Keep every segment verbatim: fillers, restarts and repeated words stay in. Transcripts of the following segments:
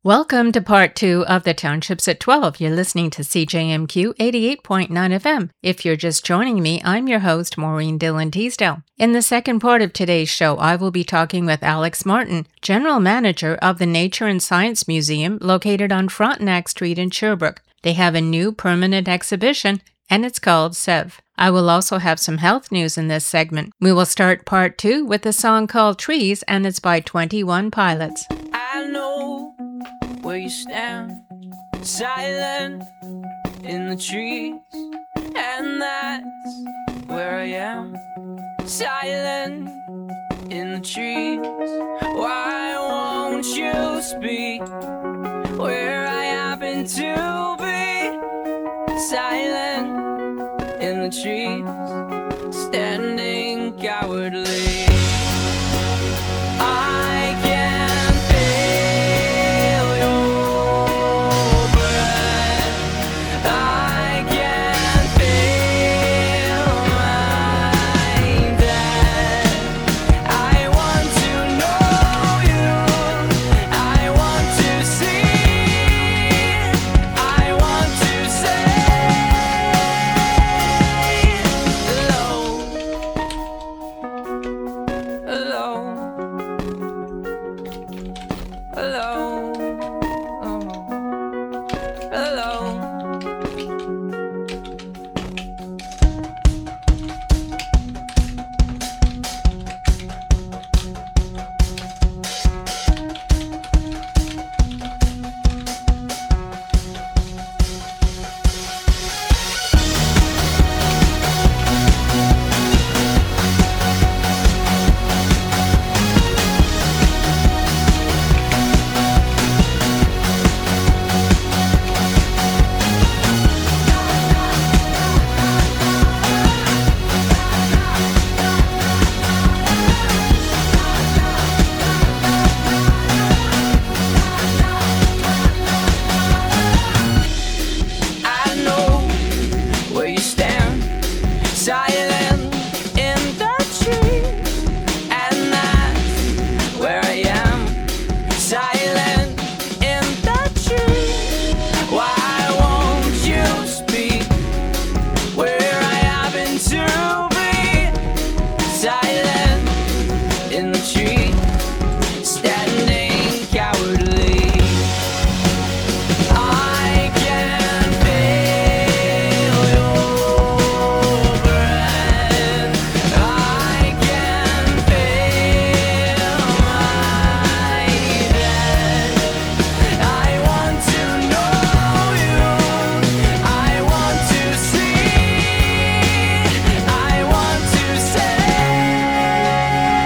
Welcome to part two of the Townships at twelve. You're listening to C J M Q eighty-eight point nine F M. If you're just joining me, I'm your host, Maureen Dillon Teasdale. In the second part of today's show, I will be talking with Alex Martin, General Manager of the Nature and Science Museum located on Frontenac Street in Sherbrooke. They have a new permanent exhibition, and it's called SEV. I will also have some health news in this segment. We will start part two with a song called Trees, and it's by twenty-one Pilots. I know where you stand, silent in the trees, and that's where I am, silent in the trees. Why won't you speak where I happen to be, silent in the trees, standing cowardly? I can feel your breath, I can feel my death. I want to know you, I want to see, I want to say hello, hello, hello, oh, hello. I know where you stand, silent in the trees, and that's where I am, silent in the trees. Why won't you speak where I happen to be, silent in the trees, standing cowardly? I can feel your breath, I can feel my death. I want to know you, I want to see, I want to say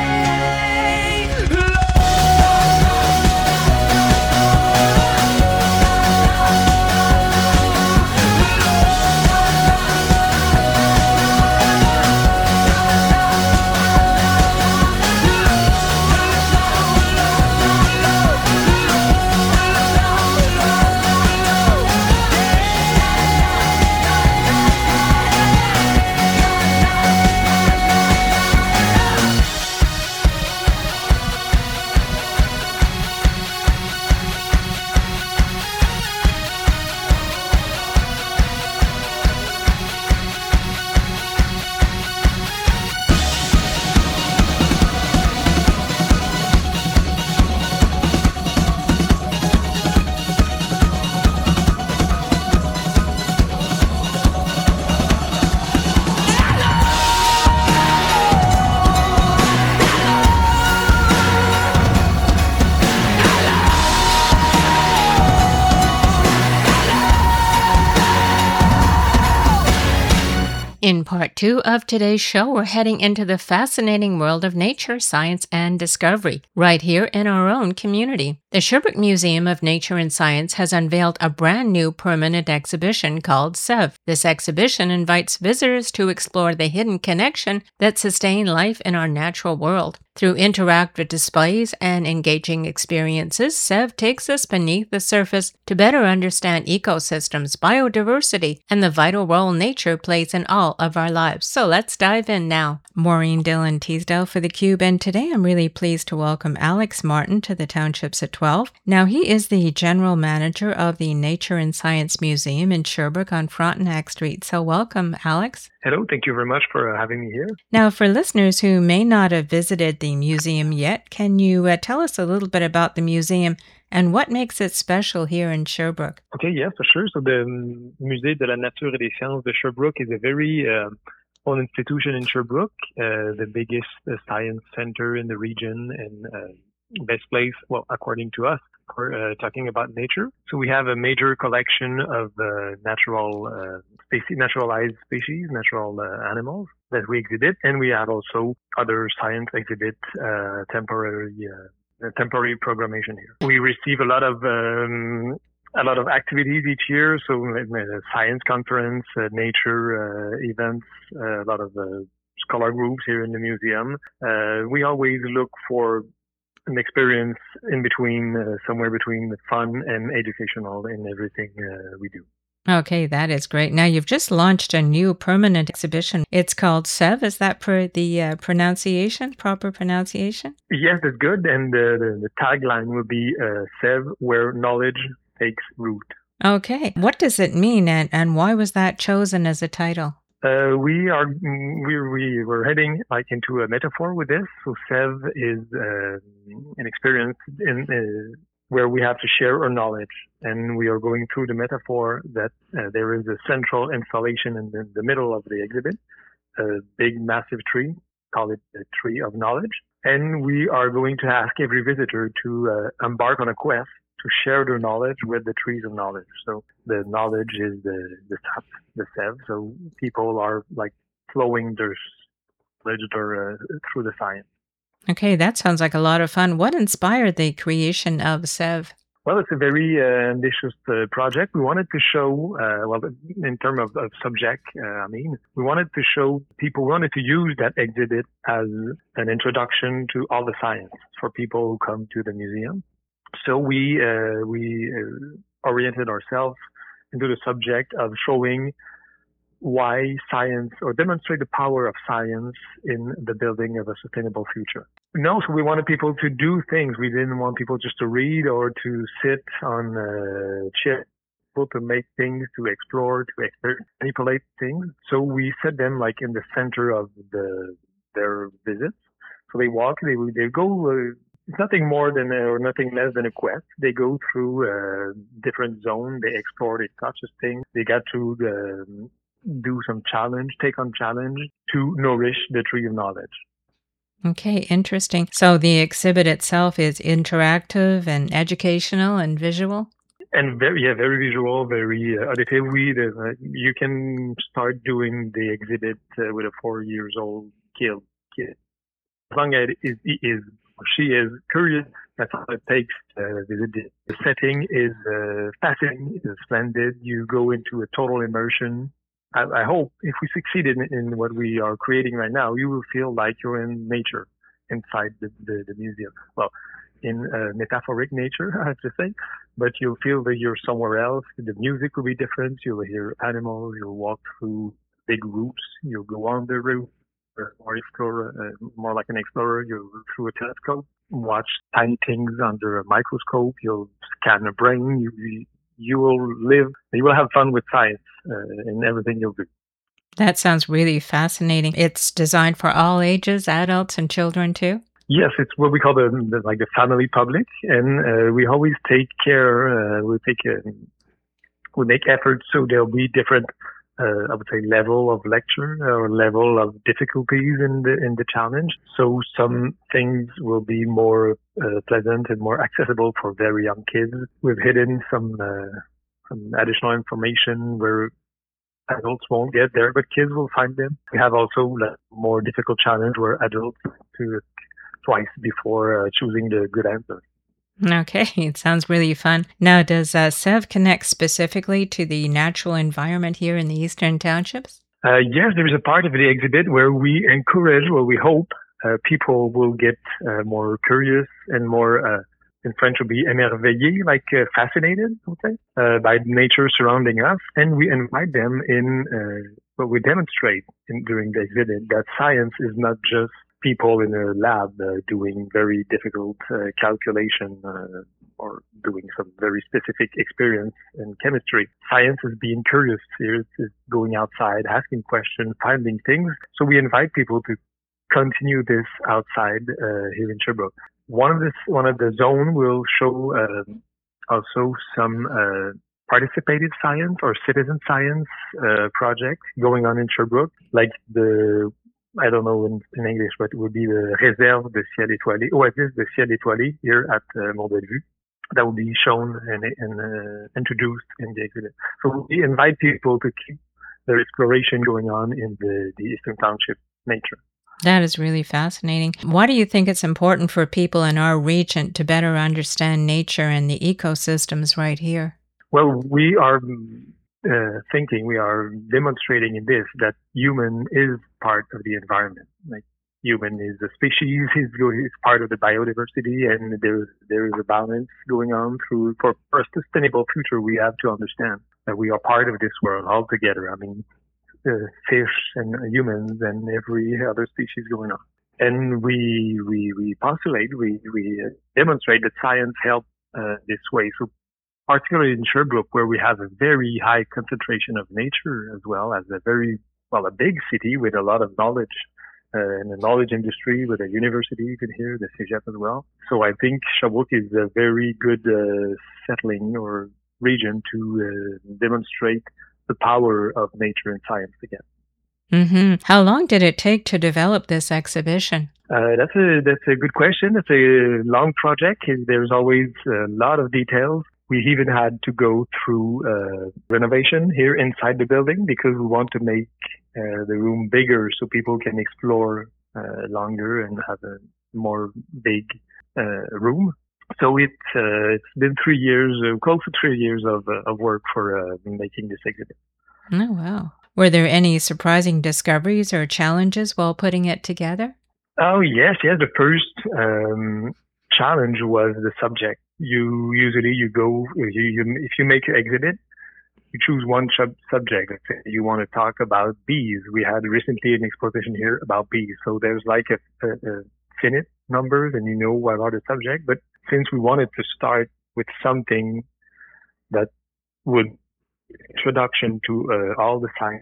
In part two of today's show, we're heading into the fascinating world of nature, science, and discovery, right here in our own community. The Sherbrooke Museum of Nature and Science has unveiled a brand new permanent exhibition called SEV. This exhibition invites visitors to explore the hidden connection that sustain life in our natural world. Through interactive displays and engaging experiences, SEV takes us beneath the surface to better understand ecosystems, biodiversity, and the vital role nature plays in all of our lives. So let's dive in now. Maureen Dillon Teasdale for theCUBE, and today I'm really pleased to welcome Alex Martin to the Townships at twelve. Now, he is the General Manager of the Nature and Science Museum in Sherbrooke on Frontenac Street. So welcome, Alex. Hello, thank you very much for uh, having me here. Now, for listeners who may not have visited the museum yet, can you uh, tell us a little bit about the museum and what makes it special here in Sherbrooke? Okay, yeah, for sure. So the um, Musée de la Nature et des Sciences de Sherbrooke is a very uh, own institution in Sherbrooke, uh, the biggest uh, science center in the region and uh, best place, well, according to us, for uh, talking about nature. So we have a major collection of uh, natural, uh, species, naturalized species, natural uh, animals that we exhibit, and we have also other science exhibit, uh, temporary, uh, temporary programmation here. We receive a lot of um, a lot of activities each year, so uh, science conference, uh, nature uh, events, uh, a lot of uh, scholar groups here in the museum. Uh, we always look for an experience in between, uh, somewhere between the fun and educational in everything uh, we do. Okay, that is great. Now, you've just launched a new permanent exhibition. It's called SEV. Is that per the uh, pronunciation, proper pronunciation? Yes, that's good. And uh, the, the tagline will be uh, SEV, where knowledge takes root. Okay. What does it mean, and, and why was that chosen as a title? Uh, we are we we we're heading like into a metaphor with this. So SEV is uh, an experience in uh, where we have to share our knowledge, and we are going through the metaphor that uh, there is a central installation in the, the middle of the exhibit, a big massive tree, call it the tree of knowledge, and we are going to ask every visitor to uh, embark on a quest to share their knowledge with the trees of knowledge. So the knowledge is the the sap, the SEV. So people are like flowing their knowledge uh, through the science. Okay, that sounds like a lot of fun. What inspired the creation of SEV? Well, it's a very uh, ambitious uh, project. We wanted to show, uh, well, in terms of, of subject, uh, I mean, we wanted to show people, we wanted to use that exhibit as an introduction to all the science for people who come to the museum. So we uh, we uh, oriented ourselves into the subject of showing why science, or demonstrate the power of science in the building of a sustainable future. No, so we wanted people to do things. We didn't want people just to read or to sit on a chair, to make things, to explore, to exper- manipulate things. So we set them like in the center of the their visits. So they walk, they they go. Uh, It's nothing more than a, or nothing less than a quest. They go through uh, different zones. They explore, they touch things. They get to the, do some challenge, take on challenge to nourish the tree of knowledge. Okay, interesting. So the exhibit itself is interactive and educational and visual? And very, yeah, very visual, very uh, auditive. We, uh, you can start doing the exhibit uh, with a four years old kid. kid. As long as it is, it is she is curious, that's all it takes. Uh, the, the setting is uh, fascinating, it's splendid. You go into a total immersion. I, I hope if we succeed in, in what we are creating right now, you will feel like you're in nature inside the, the, the museum. Well, in uh, metaphoric nature, I have to say, but you'll feel that you're somewhere else. The music will be different. You'll hear animals. You'll walk through big roofs. You'll go on the roof. Or explore, uh, more like an explorer. You'll look through a telescope, watch tiny things under a microscope. You'll scan a brain. You you will live. You will have fun with science uh, in everything you'll do. That sounds really fascinating. It's designed for all ages, adults and children too. Yes, it's what we call the, the like the family public, and uh, we always take care. Uh, we take uh, we make efforts so there'll be different. Uh, I would say level of lecture or level of difficulties in the in the challenge. So some things will be more uh, pleasant and more accessible for very young kids. We've hidden some uh, some additional information where adults won't get there, but kids will find them. We have also like, more difficult challenge where adults to twice before uh, choosing the good answer. Okay, it sounds really fun. Now, does uh, SEV connect specifically to the natural environment here in the Eastern Townships? Uh, yes, there is a part of the exhibit where we encourage, or we hope uh, people will get uh, more curious and more, uh, in French would be émerveillé, like uh, fascinated, okay, uh, by nature surrounding us. And we invite them in, uh, what we demonstrate in, during the exhibit, that science is not just people in a lab uh, doing very difficult uh, calculation uh, or doing some very specific experience in chemistry. Science is being curious here, is going outside, asking questions, finding things. So we invite people to continue this outside uh, here in Sherbrooke. One of this, one of the zone will show uh, also some uh, participative science or citizen science uh, project going on in Sherbrooke, like the, I don't know in, in English, but it would be the Réserve de Ciel Étoilé, Oasis de Ciel Étoilé here at uh, Mont-Bellevue. That will be shown and, and uh, introduced in the exhibit. So we invite people to keep their exploration going on in the, the Eastern Township nature. That is really fascinating. Why do you think it's important for people in our region to better understand nature and the ecosystems right here? Well, we are uh, thinking, we are demonstrating in this that human is part of the environment. Like human is a species, is, is part of the biodiversity, and there there is a balance going on through for, for a sustainable future. We have to understand that we are part of this world altogether. I mean, uh, fish and humans and every other species going on. And we we we postulate, we we demonstrate that science helps uh, this way. So particularly in Sherbrooke, where we have a very high concentration of nature as well as a very well a big city with a lot of knowledge. Uh, in the knowledge industry with a university even here, the Cégep as well. So I think Sherbrooke is a very good uh, settling or region to uh, demonstrate the power of nature and science again. Mm-hmm. How long did it take to develop this exhibition? Uh, that's a that's a good question. It's a long project. There's always a lot of details. We even had to go through uh, renovation here inside the building because we want to make uh, the room bigger so people can explore uh, longer and have a more big uh, room. So it's uh, it's been three years, uh, close to three years of uh, of work for uh, making this exhibit. Oh, wow. Were there any surprising discoveries or challenges while putting it together? Oh, yes, yes. The first um, challenge was the subject. You usually you go you, you if you make an exhibit, you choose one sub- subject. Let's say you want to talk about bees. We had recently an exposition here about bees, so there's like a, a, a finite numbers, and you know what are the subject. But since we wanted to start with something that would introduction to uh, all the science,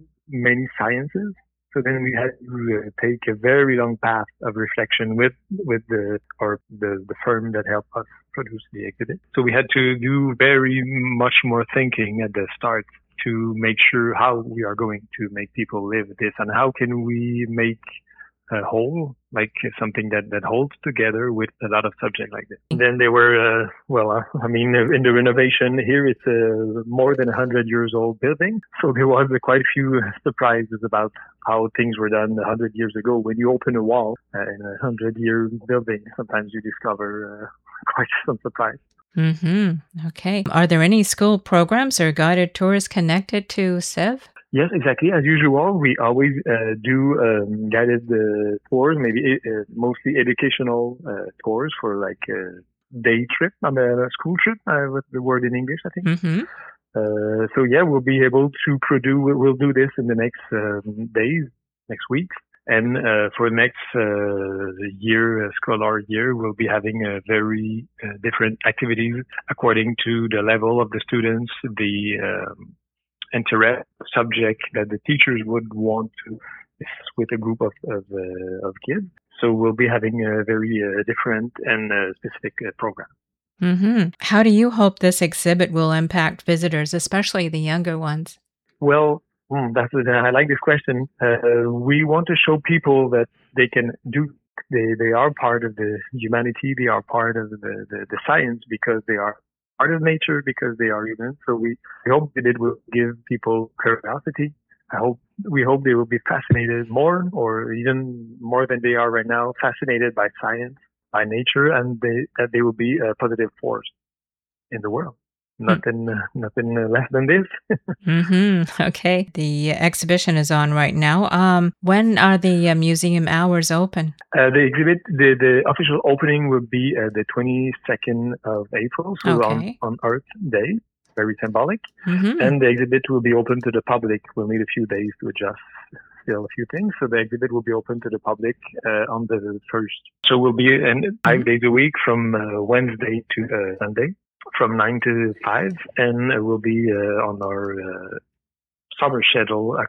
many sciences. So then we had to uh, take a very long path of reflection with with the or the, the firm that helped us produce the exhibit. So we had to do very much more thinking at the start to make sure how we are going to make people live this and how can we make a whole, like something that, that holds together with a lot of subject like this. And then they were, uh, well, uh, I mean, in the renovation here, it's a more than a hundred years old building. So there was uh, quite a few surprises about how things were done a hundred years ago. When you open a wall uh, in a hundred year building, sometimes you discover uh, quite some surprise. Mm-hmm. Okay. Are there any school programs or guided tours connected to C E V? Yes, exactly. As usual, we always uh, do um, guided uh, tours, maybe uh, mostly educational uh, tours for like a day trip, I mean, a school trip, uh, with the word in English, I think. Mm-hmm. Uh, so yeah, we'll be able to produce, we'll do this in the next um, days, next week. And uh, for the next uh, year, uh, scholar year, we'll be having a very uh, different activities according to the level of the students, the um, interest subject that the teachers would want to with a group of of, uh, of kids. So we'll be having a very uh, different and uh, specific uh, program. Mm-hmm. How do you hope this exhibit will impact visitors, especially the younger ones? Well, mm, that's I like this question. Uh, we want to show people that they can do. They they are part of the humanity. They are part of the the, the science because they are part of nature because they are human. So we, we hope that it will give people curiosity. I hope we hope they will be fascinated more, or even more than they are right now, fascinated by science, by nature, and they, that they will be a positive force in the world. Nothing, uh, nothing uh, less than this. Mm-hmm. Okay. The exhibition is on right now. Um, when are the uh, museum hours open? Uh, the exhibit, the, the official opening will be uh, the twenty-second of April, so Okay. on, on Earth Day, very symbolic. Mm-hmm. And the exhibit will be open to the public. We'll need a few days to adjust still a few things. So the exhibit will be open to the public uh, on the first. So we'll be in five days a week from uh, Wednesday to uh, Sunday, from nine to five, and uh, we'll be uh, on our uh, summer schedule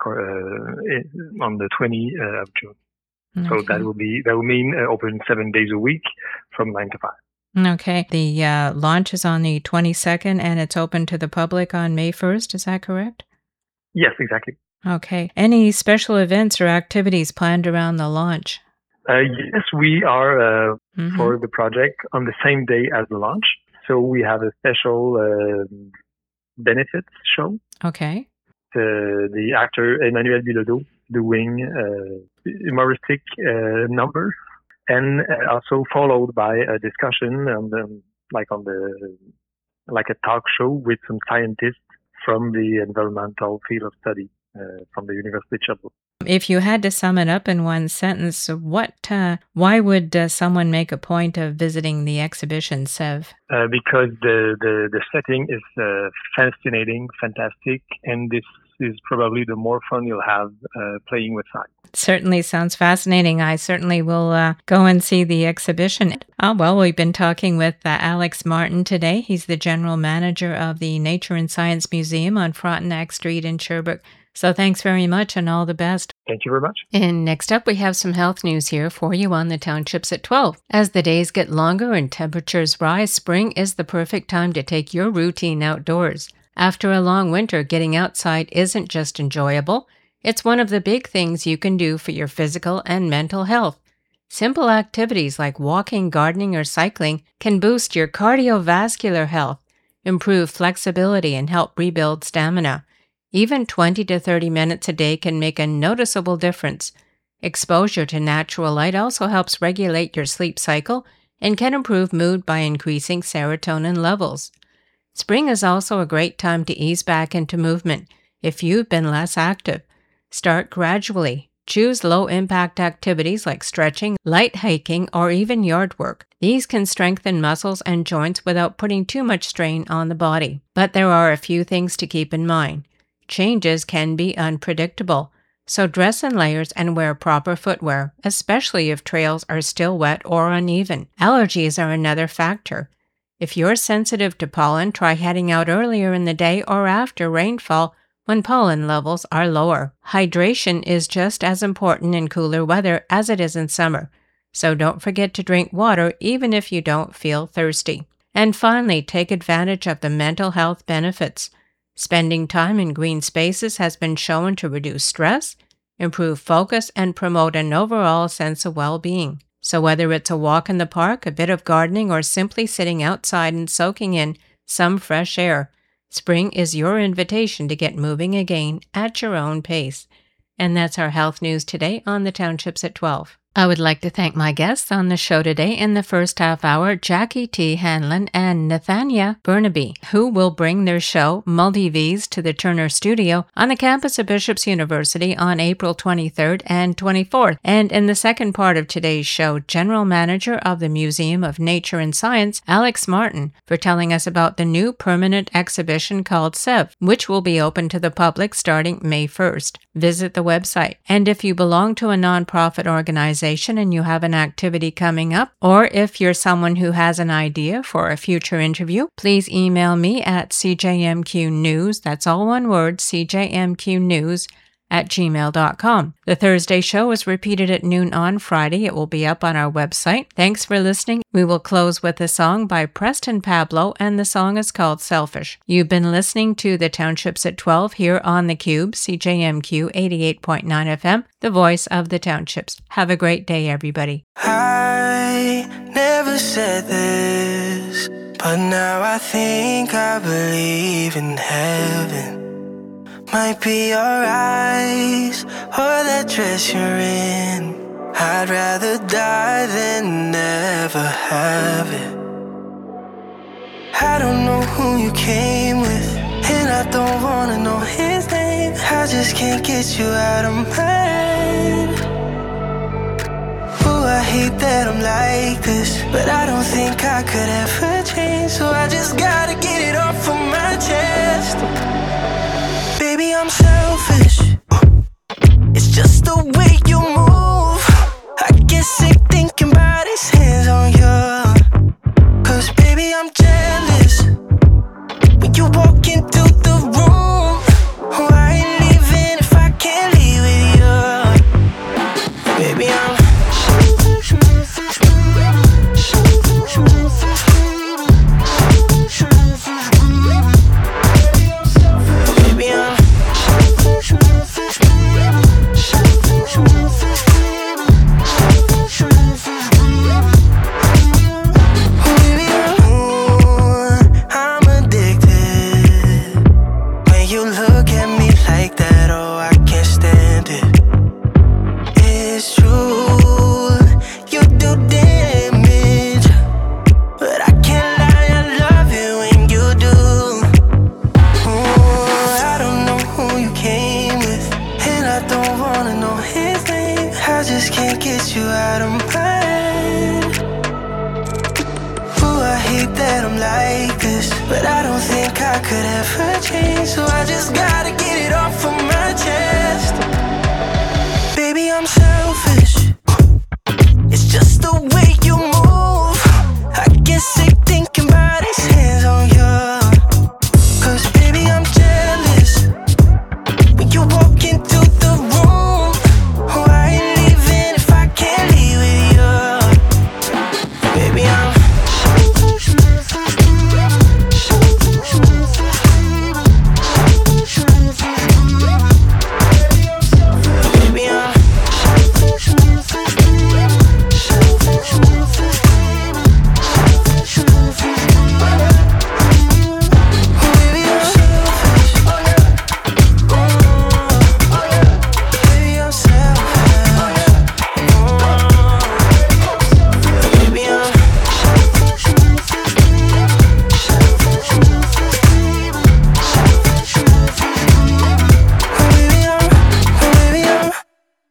uh, on the twentieth uh, of June. So Okay. that will be that will mean uh, open seven days a week from nine to five. Okay. The uh, launch is on the twenty-second and it's open to the public on May first. Is that correct? Yes, exactly. Okay. Any special events or activities planned around the launch? Uh, yes, we are uh, Mhm. for the project on the same day as the launch. So we have a special uh, benefits show. Okay. The, the actor Emmanuel Bilodeau doing uh, humoristic uh, numbers, and uh, also followed by a discussion on the, like on the like a talk show with some scientists from the environmental field of study uh, from the University of Sherbrooke. If you had to sum it up in one sentence, what, uh, why would uh, someone make a point of visiting the exhibition, Sev? Uh, because the, the, the setting is uh, fascinating, fantastic, and this is probably the more fun you'll have uh, playing with science. Certainly sounds fascinating. I certainly will uh, go and see the exhibition. Oh, well, we've been talking with uh, Alex Martin today. He's the general manager of the Nature and Science Museum on Frontenac Street in Sherbrooke. So thanks very much and all the best. Thank you very much. And next up, we have some health news here for you on the Townships at twelve. As the days get longer and temperatures rise, spring is the perfect time to take your routine outdoors. After a long winter, getting outside isn't just enjoyable. It's one of the big things you can do for your physical and mental health. Simple activities like walking, gardening, or cycling can boost your cardiovascular health, improve flexibility, and help rebuild stamina. Even twenty to thirty minutes a day can make a noticeable difference. Exposure to natural light also helps regulate your sleep cycle and can improve mood by increasing serotonin levels. Spring is also a great time to ease back into movement if you've been less active. Start gradually. Choose low-impact activities like stretching, light hiking, or even yard work. These can strengthen muscles and joints without putting too much strain on the body. But there are a few things to keep in mind. Changes can be unpredictable, so dress in layers and wear proper footwear, especially if trails are still wet or uneven. Allergies are another factor. If you're sensitive to pollen, try heading out earlier in the day or after rainfall when pollen levels are lower. Hydration is just as important in cooler weather as it is in summer, so don't forget to drink water even if you don't feel thirsty. And finally, take advantage of the mental health benefits. Spending time in green spaces has been shown to reduce stress, improve focus, and promote an overall sense of well-being. So whether it's a walk in the park, a bit of gardening, or simply sitting outside and soaking in some fresh air, spring is your invitation to get moving again at your own pace. And that's our health news today on the Townships at twelve. I would like to thank my guests on the show today in the first half hour, Jackie T. Hanlon and Nathania Burnaby, who will bring their show, Multi-V's, to the Turner Studio on the campus of Bishop's University on April twenty-third and twenty-fourth. And in the second part of today's show, General Manager of the Museum of Nature and Science, Alex Martin, for telling us about the new permanent exhibition called SEV, which will be open to the public starting May first. Visit the website. And if you belong to a nonprofit organization and you have an activity coming up, or if you're someone who has an idea for a future interview, please email me at c j m q news, that's all one word, c j m q news at gmail dot com. The Thursday show is repeated at noon on Friday. It will be up on our website. Thanks for listening. We will close with a song by Preston Pablo, and the song is called Selfish. You've been listening to the Townships at twelve here on the Cube, C J M Q eighty-eight point nine F M, the voice of the Townships. Have a great day, everybody. I never said this, but now I think I believe in heaven. Might be your eyes or that dress you're in. I'd rather die than never have it. I don't know who you came with, and I don't wanna know his name. I just can't get you out of my head. Ooh, I hate that I'm like this, but I don't think I could ever change. So I just gotta get it off of my chest. Baby, I'm selfish. It's just the way you move. I get sick thinking about his hands on you. Cause baby, I'm jealous when you walk into the room. Oh, I ain't leaving if I can't leave with you. Baby, I'm Baby, I'm could ever change, so I just gotta get it off of my chest. Baby, I'm